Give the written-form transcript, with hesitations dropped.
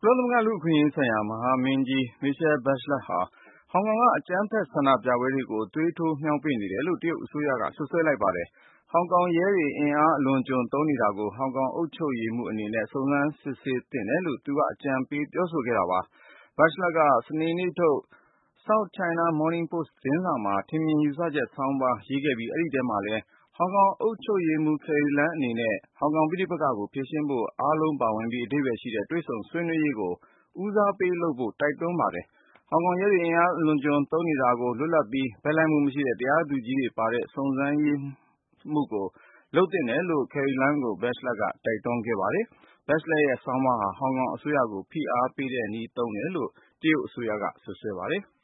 ကုလသမဂ္ဂလူ့အခွင့်အရေးဆိုင်ရာမဟာမင်းကြီး Michelle Bachelet ဟာဟောင်ကောင်ကအကြမ်းဖက်ဆန္ဒပြပွဲတွေကို သွေးထိုးမြှောက်ပင့်နေတယ်လို့တရုတ်အစိုးရကစွပ်စွဲလိုက်ပါတယ်။ ဟောင်ကောင်ရဲတွေအင်အားအလွန်အကျွံသုံးနေတာကို ဟောင်ကောင်အုပ်ချုပ်ရေးမှူးအနေနဲ့စုံစမ်းစစ်ဆေးသင့်တယ်လို့သူကအကြံပေးပြောဆိုခဲ့တာပါ။ Bachelet က စနေနေ့ထုတ် South China Morning Post သတင်းစာမှာထင်မြင်ယူဆချက်ဆောင်းပါးရေးခဲ့ပြီးအဲဒီထဲမှာလည်းဟောင်ကောင်အုပ်ချုပ်ရေးမှူး Carrie Lam အနေနဲ့ဟောင်ကောင်ပဋိပက္ခကိုဖြေရှင်းဖို့အားလုံးပါဝင်ပြီးအဓိပ္ပါယ်ရှိတဲ့တွေ့ဆုံဆွေးနွေးရေးကိုဦးစားပေးလုပ်ဖို့တိုက်တွန်းပါတယ်။ ဟောင်ကောင်ရဲတွေအင်အားအလွန်အကျွံသုံးနေတာကိုလွတ်လပ်ပြီးဘက်လိုက်မှုမရှိတဲ့တရားသူကြီးတွေပါတဲ့စုံစမ်းရေးမှုကိုလုပ်သင့်တယ်လို့ Carrie Lam ကို Bachelet ကတိုက်တွန်းခဲ့ပါတယ်။ Bachelet ရဲ့ဆောင်းပါးဟာဟောင်ကောင်အစိုးရကိုဖိအားပေးတဲ့နည်းသုံးတယ်လို့တရုတ်အစိုးရကစွပ်စွဲပါတယ်။